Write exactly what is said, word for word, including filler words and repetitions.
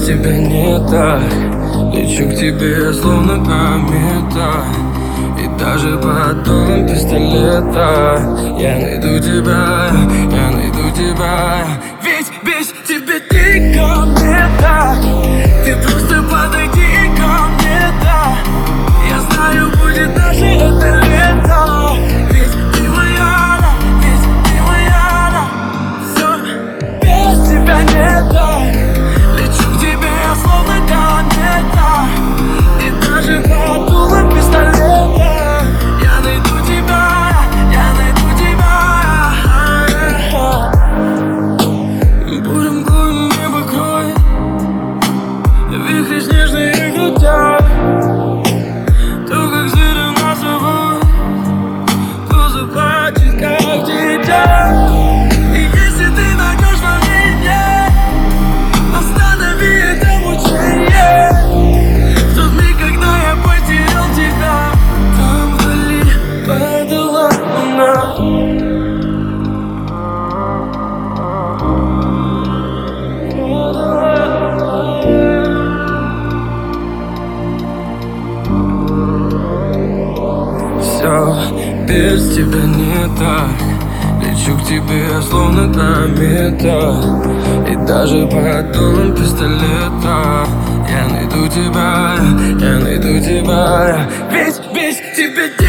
без тебя не так. Лечу к тебе, словно комета, и даже под дулом пистолета я найду тебя, я найду тебя. Ведь без тебя никому не так. Ты просто подойди ко мне, да. Я знаю, будет наше это лето. Ведь ты моя, да, ведь ты моя, да. Все без тебя не так. Лечу к тебе, я словно комета, и даже под дулом пистолета я найду тебя, я найду тебя. Будем голым, небо кроет, вихри снежные крутят. То, как зверь нас зовут, то заплачет, как дитя. И если ты найдешь во мне, останови это мучение. В тот миг, когда я потерял тебя, там вдали падала луна. Все без тебя не так. Лечу к тебе, словно комета, и даже под дулом пистолета я найду тебя, я найду тебя. Ведь без тебя